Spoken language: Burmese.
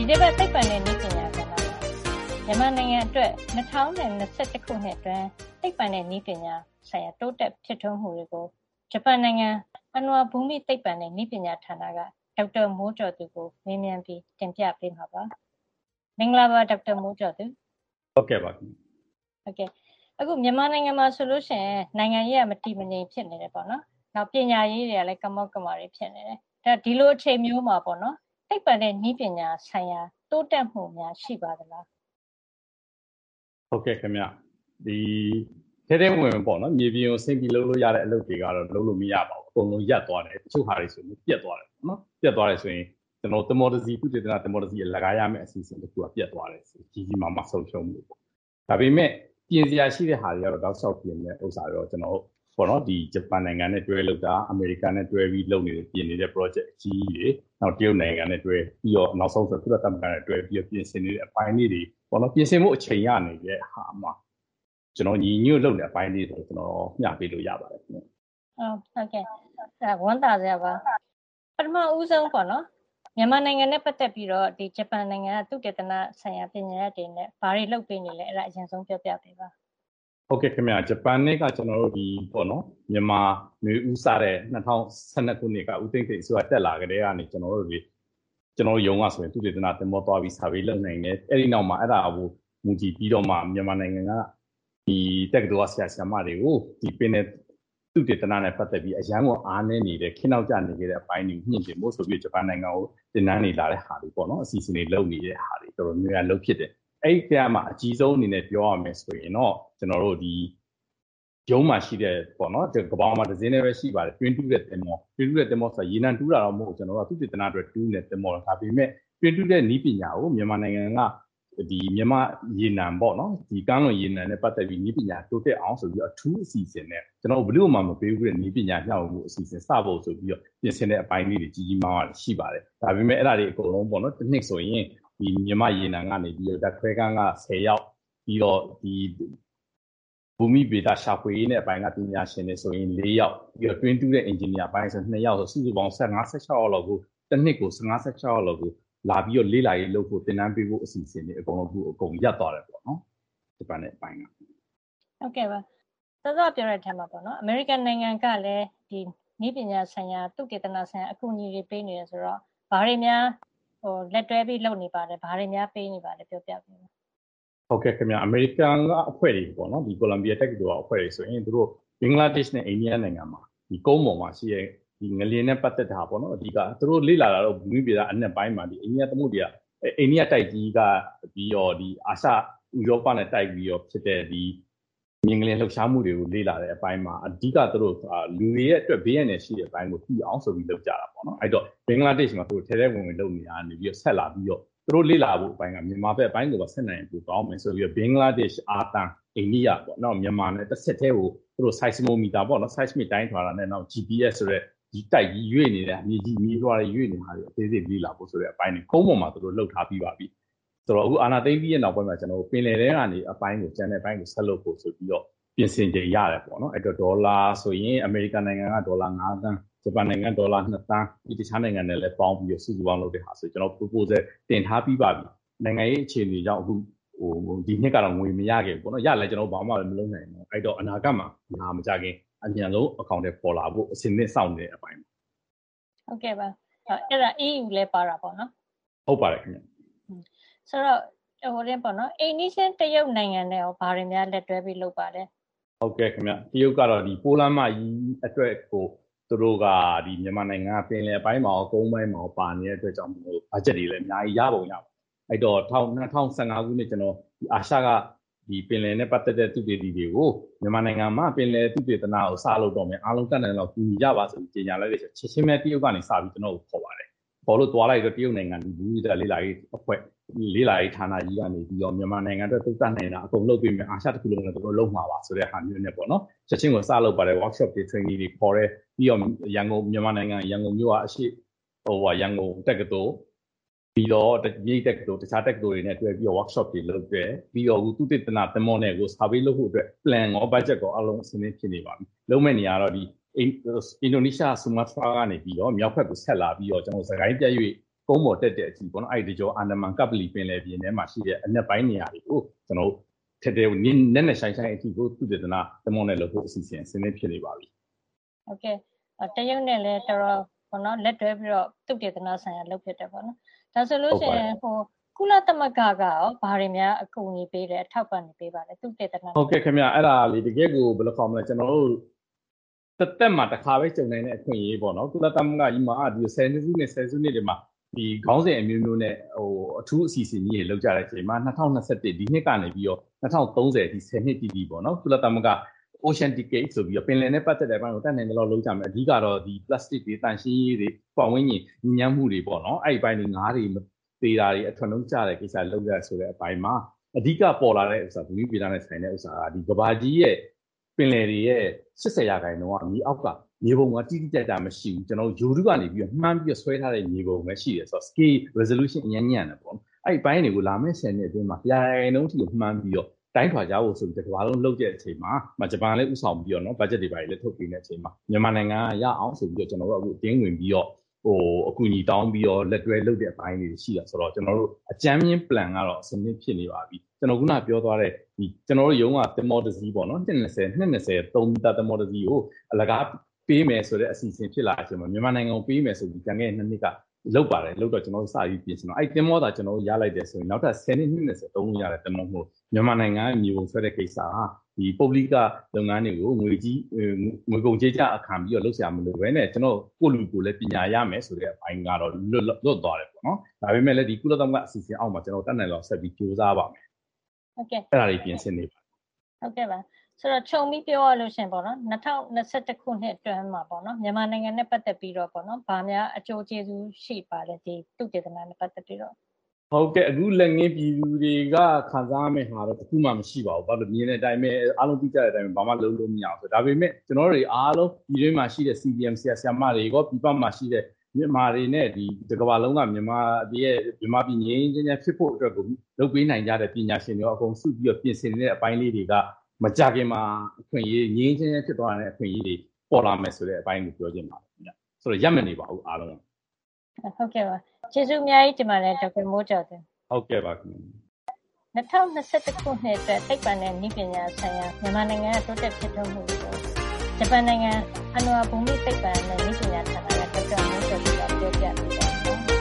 တစ်ပတ်သိပ္ပံနဲ့နည်းပညာကဏ္ဍမှာမြန်မာနိုင်ငံအတွက်2021ခုနှစ်အတွင်းသိပ္ပံနဲ့နည်းပညာဆိုင်ရာတိုးတက်ဖြစ်ထွန်းမှုတွေကိုဂျပန်နိုင်ငံအနွာဘူမိသိပ္ပံနဲ့နည်းပညာဌာနကဒေါက်တာမိုးကျော်သူကိုမေးမြန်းပြီးတင်ပြပေးမှာပါ။မင်္ဂလာပါဒေါက်တာမိုးကျော်သူ။ဟုတ်ကဲ့ပါ။ဟုတ်ကဲ့အခုမြန်မာနိုင်ငံမှာဆိုလို့ရှိရင်နိုင်ငံရေးကမတည်မငြိမ်ဖြစ်နေတယ်ပေါ့နော်။နောက်ပညာရေးတွေကလည်းကမောက်ကမာတွေဖြစ်နေတယ်။ဒါဒီလိုအချိန်မျိုးမှာပေါ့နော်သိပ္ပံနဲ့နည်းပညာဆိုင်ရာတိုးတက်မှုများရှိပါသလားဟုတ်ကဲ့ခင်ဗျဒီထဲဝင်ပေါ့နော်မြေပြင်ကိုဆင်းပြီးလုပ်လို့ရတဲ့အလုပ်တွေကတော့လုပ်လို့မရပါဘူးအကုန်လုံးရပ်သွားတယ်တချို့ဟာတွေဆိုရင်ပြတ်သွားတယ်ပေါ့နော်ပြတ်သွားတယ်ဆိုရင်ကျွန်တော်သမ္မောတစီကုတေသနာသမ္မောတစီလကားရမယ့်အစီအစဉ်တစ်ခုကပြတ်သွားတယ်ဆိုကြီးကြီးမားမားဆုံးရှုံးမှုပေါ့ဒါပေမဲ့ပြင်စရာရှိတဲ့ဟာတွေကတော့တောက်လျှောက်ပြင်တဲ့ဥစ္စာတော့ကျွန်တော်ပေါ့နော်ဒီဂျပန်နိုင်ငံနဲ့တွဲလုပ်တာအမေရိကန်နဲ့တွဲပြီးလုပ်နေတဲ့ပြင်နေတဲ့ project အကြီးကြီးတွေနောက်တရုတ်နိုင်ငံနဲ့တွဲပြီးတော့နောက်ဆုံးဆိုကုလသမဂ္ဂနဲ့တွဲပြီးပြင်ဆင်နေတဲ့အပိုင်းလေးတွေပေါ့နော်ပြင်ဆင်မှုအချိန်ရနေတဲ့ဟာမှာကျွန်တော်ညီညွတ်လုပ်တဲ့အပိုင်းလေးဆိုကျွန်တော်မျှပေးလို့ရပါတယ်ခင်ဗျဟုတ်ကဲ့ဒါဝန်တာစရာပါပထမဦးဆုံးပေါ့နော်မြန်မာနိုင်ငံနဲ့ပတ်သက်ပြီးတော့ဒီဂျပန်နိုင်ငံကသုတေသနဆိုင်ရာပညာရပ်တွေနဲ့ဘာတွေလုပ်ပေးနေလဲအဲ့ဒါအရင်ဆုံးပြောပြပေးပါဟုတ်ကဲ့ခင်ဗျာဂျပန်နဲ့ကကျွန်တော်တို့ဒီပေါ့နော်မြန်မာမျိုးဥစားတဲ့2012ခုနှစ်ကဦးသိန်းစိန်အစိုးရတက်လာကြတဲ့ကနေကျွန်တော်တို့ရုံးကဆိုရင်သုတေသနသင်္ဘောသွားပြီး survey လုပ်နိုင်တယ်အဲ့ဒီနောက်မှာအဲ့ဒါကိုမူတည်ပြီးတော့မှမြန်မာနိုင်ငံကဒီတက္ကသိုလ်ဆရာဆရာမတွေကိုဒီပင်တဲ့သုတေသနနဲ့ပတ်သက်ပြီးအရန်ကိုအားနည်းနေတဲ့ခင်းနောက်ကျနေကြတဲ့အပိုင်းတွေညှင့်တင်ဖို့ဆိုပြီးဂျပန်နိုင်ငံကိုတင်နန်းနေလာတဲ့ဟာတွေပေါ့နော်အစီအစဉ်တွေလုပ်နေတဲ့ဟာတွေတော်တော်များများလုပ်ဖြစ်တယ်အဲ့ဒီကမှအကြီးဆုံးအနေနဲ့ပြောရမယ်ဆိုရင်တော့ကျွန်တော်တို့ဒီရုံးမှာရှိတဲ့ပေါ့နော်ကဘာမှာတစ်စင်းနဲ့ပဲရှိပါတယ်တွင်းတူးတဲ့တင်မောဆိုရေနံတူးတာတော့မဟုတ်ကျွန်တော်တို့သုတေသနအတွက်တူးနေတဲ့တင်မောဒါပေမဲ့တွင်းတူးတဲ့နည်းပညာကိုမြန်မာနိုင်ငံကဒီမြန်မာရေနံပေါ့နော်ဒီကမ်းလွန်ရေနံနဲ့ပတ်သက်ပြီးနည်းပညာတိုးတက်အောင်ဆိုပြီးအထူးအစီအစဉ်နဲ့ကျွန်တော်ဘယ်လို့မှမပေးဘူးတဲ့နည်းပညာညှောက်မှုအစီအစဉ်စဖို့ဆိုပြီးပြင်ဆင်တဲ့အပိုင်းလေးတွေကြီးကြီးမားမားရှိပါတယ်ဒါပေမဲ့အဲ့ဒါတွေအကုန်လုံးပေါ့နော်တစ်နှစ်ဆိုရင်ဒီမြန်မာရေနံကနေပြီးတော့ဓာတ်ခွဲခန်းက10ယောက်ပြီးတော့ဒီဘူမိဗေဒရှာဖွေရေးနဲ့အပိုင်းကပညာရှင်တွေဆိုရင်4ယောက်ပြီးတော့တွင်းတူးတဲ့ engineer ပိုင်းဆို2ယောက်ဆိုစုစုပေါင်း15-16ယောက်လောက်ကိုတစ်နှစ်ကို15-16ယောက်လောက်ကိုလာပြီးတော့လေ့လာရေးလုပ်ဖို့သင်တန်းပေးဖို့အစီအစဉ်တွေအကုန်ရပ်သွားတယ်ပေါ့နော်ဂျပန်နဲ့အပိုင်းကဟုတ်ကဲ့ပါစောစောပြောတဲ့အထက်မှာပေါ့နော်အမေရိကန်နိုင်ငံကလည်းဒီနည်းပညာဆိုင်ရာသုတေသနဆိုင်ရာအကူအညီတွေပေးနေတယ်ဆိုတော့ဘာတွေများလက်တွဲပြီးလုပ်နေပါတယ်ဘာတွေများပေးနေပါလဲပြောပြပေးပါဟုတ်ကဲ့ခင်ဗျအမေရိကန်ကအဖွဲ့တွေပေါ့နော်ဒီကိုလံဘီယာတက္ကသိုလ်အဖွဲ့တွေဆိုရင်သူတို့ဘင်္ဂလားဒေ့ရှ်နဲ့အိန္ဒိယနိုင်ငံမှာဒီကုန်းပေါ်မှာရှိတဲ့ဒီငလျင်နဲ့ပတ်သက်တာပေါ့နော်အဓိကသူတို့လေ့လာတာတော့ဘူမိဗေဒအနက်ပိုင်းမှာဒီအိန္ဒိယသမုဒ္ဒရာအိန္ဒိယတိုက်ကြီးကပြီးတော့ဒီအာရှဥရောပနဲ့တိုက်ပြီးတော့ဖြစ်တဲ့ဒီမြင်ငလျင်လှုပ်ရှားမှုတွေကိုလေ့လာတဲ့အပိုင်းမှာအဓိကသူတို့လူတွေရဲ့အတွက်ဘေးရန်တွေရှိတဲ့အပိုင်းကိုသိအောင်ဆိုပြီးလုပ်ကြတာပေါ့နော်အဲ့တော့ဘင်္ဂလားဒေ့ရှ်မှာသူတို့ထဲထဲဝင်လုပ်နေတာနေပြီးတော့ဆက်လာပြီးတော့သူတို့လေ့လာဖို့အပိုင်းကမြန်မာဘက်အပိုင်းကိုပါဆက်နိုင်ပို့ကောင်းမယ်ဆိုပြီးတော့ဘင်္ဂလားဒေ့ရှ်အာတန်အိန္ဒိယပေါ့နော်မြန်မာနဲ့တစ်ဆက်တည်းကိုသူတို့ seismometer ပေါ့နော် seismic တိုင်းထွာတာနဲ့နောက် GPS ဆိုတဲ့ဒီတိုက်ကြီးရွေ့နေတဲ့မြေကြီးမြေလွှာတွေရွေ့နေတာတွေအသေးစိတ်လေ့လာဖို့ဆိုတဲ့အပိုင်းတွေကုန်းပေါ်မှာသူတို့လှုပ်ထားပြီးပါပြီဆိုတော့အခုအာနာသိမ့်ပြီးရဲ့နောက်ပိုင်းမှာကျွန်တော်တို့ပင်လယ်ထဲကနေအပိုင်းကိုကျန်တဲ့အပိုင်းကိုဆက်လုပ်ဖို့ဆိုပြီးတော့ပြင်ဆင်ကြရတယ်ပေါ့နော်အဲ့တော့ဒေါ်လာဆိုရင်အမေရိကန်နိုင်ငံကဒေါ်လာ9သန်းဂျပန်နိုင်ငံဒေါ်လာ2သန်းဒီတခြားနိုင်ငံတွေလည်းပေါင်းပြီးတော့စုစုပေါင်းလုပ်တဲ့ဟာဆိုကျွန်တော် proposal တင်ထားပြီးပါပြီနိုင်ငံရေးအခြေအနေကြောင့်အခုဒီနှစ်ကတော့ငွေမရခဲ့ဘူးပေါ့နော်ရလဲကျွန်တော်ဘာမှမလုပ်နိုင်ဘူးအဲ့တော့အနာဂတ်မှာဒါမကြခင်အမြန်ဆုံးအကောင့်တွေပေါ်လာဖို့အစဉ်သင့်စောင့်နေတဲ့အပိုင်းပါဟုတ်ကဲ့ပါအဲ့ဒါ EU လည်းပါတာပေါ့နော်ဟုတ်ပါတယ်ခင်ဗျဆိုတော့ဟိုတဲ့ပေါ့နော်အိန္ဒိယတရုတ်နိုင်ငံနဲ့ရောဘာတွေများလက်တွဲပြီးလုပ်ပါလဲဟုတ်ကဲ့ခင်ဗျတရုတ်ကတော့ဒီပိုလန်မကြီးအတွက်ကိုသူတို့ကဒီမြန်မာနိုင်ငံပင်လယ်ပိုင်းမှာကုန်းပိုင်းမှာပါနေတဲ့အတွက်ကြောင့်မို့ဘတ်ဂျက်တွေလည်းအများကြီးရပုံရပါအဲ့တော့2015ခုနှစ်ကျွန်တော်ဒီအာရှကဒီပင်လယ်နဲ့ပတ်သက်တဲ့သုတေသီတွေကိုမြန်မာနိုင်ငံမှာပင်လယ်သုတေသနကိုစလုပ်တော့မယ်အားလုံးတက်နိုင်တော့ကူညီကြပါဆိုပြီးကြေညာလိုက်တဲ့ချက်ချင်းပဲတရုတ်ကနေစပြီးကျွန်တော်ကိုခေါ်ပါတယ်ခေါ်လို့သွားလိုက်တော့တရုတ်နိုင်ငံဒီဘူမိဗေဒလေ့လာရေးအဖွဲ့လေးလာရေးဌာနကြီးကနေပြီးတော့မြန်မာနိုင်ငံအတွက်သုတနိုင်တာအကုန်လုပ်ပြီးမယ်အာရှတစ်ခုလုံးလည်းတို့လုပ်မှာပါဆိုတဲ့ဟာမျိုးနဲ့ပေါ့နော်ချက်ချင်းကိုစလုပ်ပါတယ် workshop တွေ training တွေခေါ်ရဲပြီးတော့ရန်ကုန်မြန်မာနိုင်ငံရန်ကုန်မြို့ကအရှိရန်ကုန်တက္ကသိုလ်ပြီးတော့မြေတက္ကသိုလ်တခြားတက္ကသိုလ်တွေနဲ့တွဲပြီးတော့ workshop တွေလုပ်တယ်ပြီးတော့သုတေသနသင်္ဘောနဲ့ကို survey လုပ်ဖို့အတွက် plan ရော budget ရောအလုံးအစင်းဖြစ်နေပါပြီလုံးမဲ့နေရာတော့ဒီအင်ဒိုနီးရှားဆူမာတြာကနေပြီးတော့မြောက်ဘက်ကိုဆက်လာပြီးတော့ကျွန်တော်စကိုင်းပြည့်ကုန်းပေါ်တက်တဲ့အထိပေါ့နော်အဲ့ဒီကြောအာန္ဒမန်ကပလီပင်လယ်ပြင်ထဲမှာရှိတဲ့အနက်ပိုင်းနေရာတွေကိုကျွန်တော်ထက်တဲ့နက်နဲ့ဆိုင်ဆိုင်အထိကိုသူတည်တနာတမောနဲ့လို့ဖို့အစီအစဉ်စဉ်းနေဖြစ်နေပါပြီဟုတ်ကဲ့တရုတ်နဲ့လည်းတော်တော်ပေါ့နော်လက်တွဲပြီးတော့သူတည်တနာဆိုင်ရာလုပ်ဖြစ်တယ်ပေါ့နော်ဒါဆိုလို့ရှိရင်ကုလသမဂ္ဂကရောဘာတွေများအကူအညီပေးတယ်အထောက်ပံ့ပေးပါလဲသူတည်တနာဟုတ်ကဲ့ခင်ဗျအဲ့ဒါလေးတကယ်ကိုဘယ်လိုခေါ်မလဲကျွန်တော်တို့တက်မှာတစ်ခါပဲကြုံနိုင်တဲ့အခွင့်အရေးပေါ့နော်ကုလသမဂ္ဂကြီးမှာဒီ10စုနှစ်တွေမှာဒီခေါင်းစဉ်အမျိုးမျိုးနဲ့အထူးအစီအစဉ်ကြီးတွေလုပ်ကြတဲ့အချိန်မှာ2021ဒီနှစ်ကနေပြီးတော့2030အထိ10နှစ်တည်တည်ပေါ့နော်ကုလသမဂ္ဂ Ocean Decade ဆိုပြီးတော့ပင်လယ်နဲ့ပတ်သက်တဲ့အပိုင်းကိုတတ်နိုင်တယ်လို့လုပ်ကြမယ်အဓိကတော့ဒီ plastic တွေတန်ရှင်းရေးတွေပတ်ဝန်းကျင်ညဉ့်မှုတွေပေါ့နော်အဲ့ဒီပိုင်းတွေငါးတွေသေးတာတွေအထွန်းလုံးကြတဲ့ကိစ္စလုပ်ရဆိုတဲ့အပိုင်းမှာအဓိကပေါ်လာတဲ့ဥစ္စာဘူမိဗေဒနဲ့ဆိုင်တဲ့ဥစ္စာကဒီကဘာကြီးရဲ့ပင်လယ်တွေရဲ့80%ကမြေအောက်ကမြေပုံကတိတိကျကျမရှိဘူးကျွန်တော်ယူရုကနေပြီးတော့မှန်းပြီးတော့ဆွဲထားတဲ့မြေပုံပဲရှိတယ်ဆိုတော့ scale resolution အញ្ញံ့တယ်ပေါ့အဲ့ဒီပိုင်းတွေကိုလာမယ့်10နှစ်အတွင်းမှာ100%ထိကိုမှန်းပြီးတော့တိုင်းထွာကြဖို့ဆိုပြီးတကဘာလုံးလုပ်တဲ့အချိန်မှာဂျပန်လည်းဥဆောင်ပြီးတော့เนาะ budget တွေပိုင်းလည်းထုတ်ပေးနေတဲ့အချိန်မှာမြန်မာနိုင်ငံကရအောင်ဆိုပြီးတော့ကျွန်တော်တို့အခုအတင်းဝင်ပြီးတော့အကူအညီတောင်းပြီးတော့လက်တွဲလုပ်တဲ့အပိုင်းတွေရှိတာဆိုတော့ကျွန်တော်တို့အကြမ်းမြင့် plan ကတော့အစနစ်ဖြစ်နေပါပြီကျွန်တော်ခုနပြောသွားတဲ့ဒီကျွန်တော်တို့ရုံးကတင်မော်တစီပေါ့နော်220 3မီတာတင်မော်တစီကိုအလကားပေးမယ်ဆိုတဲ့အစီအစဉ်ဖြစ်လာအချိန်မှာမြန်မာနိုင်ငံကိုပေးမယ်ဆိုပြီးကြံခဲ့တဲ့နှစ်ကလောက်ပါတယ်လောက်တော့ကျွန်တော်တို့စပြီးပြင်ဆင်တော့အဲ့တင်မောတာကျွန်တော်တို့ရလိုက်တယ်ဆိုရင်နောက်ထပ်10နှစ်20သုံးလို့ရတဲ့တင်မောမို့မြန်မာနိုင်ငံရဲ့မြေပုံဆွဲတဲ့ကိစ္စဟာဒီပုဂ္ဂလိကလုပ်ငန်းတွေကိုငွေကုန်ကြေးကျအခါပြီးတော့လုပ်ဆရာမလို့ပဲနဲ့ကျွန်တော်ကိုလူကိုလည်းပညာရမယ်ဆိုတဲ့အပိုင်းကတော့လွတ်သွားတယ်ပေါ့နော်ဒါပေမဲ့လည်းဒီကုလသမဂ္ဂအစီအစဉ်အောက်မှာကျွန်တော်တတ်နိုင်တော့ဆက်ပြီးကြိုးစားပါမယ်ဟုတ်ကဲ့အဲ့ဒါလေးပြင်ဆင်နေပါဟုတ်ကဲ့ပါဆိုတော့ခြုံပြီးပြောရလို့ရှင်ပေါ့နော်2021ခုနှစ်အတွင်းမှာပေါ့နော်မြန်မာနိုင်ငံနဲ့ပတ်သက်ပြီးတော့ပေါ့နော်ဗာများအကျိုးကျေးဇူးရှိပါလဲဒီသူတည်တနာနဲ့ပတ်သက်ပြီးတော့ဟုတ်ကဲ့အခုလက်ငင်းပြည်သူတွေကခံစားမယ့်ဟာတော့တခုမှမရှိပါဘူးဘာလို့မြင်တဲ့အတိုင်းပဲအားလုံးသိကြတဲ့အတိုင်းပဲဘာမှလုပ်လို့မရအောင်ဆိုဒါပေမဲ့ကျွန်တော်တို့အားလုံးဒီတွင်းမှာရှိတဲ့ CDM ဆရာမတွေရောပြပမှာရှိတဲ့မြန်မာတွေနဲ့ဒီကမ္ဘာလုံးကမြန်မာပြည်ငြိမ်းချမ်းဖြစ်ဖို့အတွက်ကိုလုပ်ပေးနိုင်ကြတဲ့ပညာရှင်တွေအကုန်စုပြီးတော့ပြင်ဆင်နေတဲ့အပိုင်းလေးတွေကမကြခင်မှာအခွင့်အရေးငြိမ်းချမ်းဖြစ်သွားတဲ့အခွင့်အရေးတွေပေါ်လာမယ်ဆိုတဲ့အပိုင်းကိုပြောချင်ပါတယ်ခင်ဗျဆိုတော့ရပ်မနေပါဘူးအားလုံးဟုတ်ကဲ့ပါကျေးဇူးအများကြီးတင်ပါတယ်ဒေါက်တာမိုးကျော်တင်ဟုတ်ကဲ့ပါခင်ဗျ 2021ခုနှစ်အတွက်သိပ္ပံနဲ့နည်းပညာဆိုင်ရာမြန်မာနိုင်ငံရဲ့တိုးတက်ဖြစ်ထွန်းမှုတွေကိုဂျပန်နိုင်ငံအနွာဘူမိသိပ္ပံနဲ့နည်းပညာဌာနကဒေါက်တာမိုးကျော်ကပြောပြပေးပါတယ်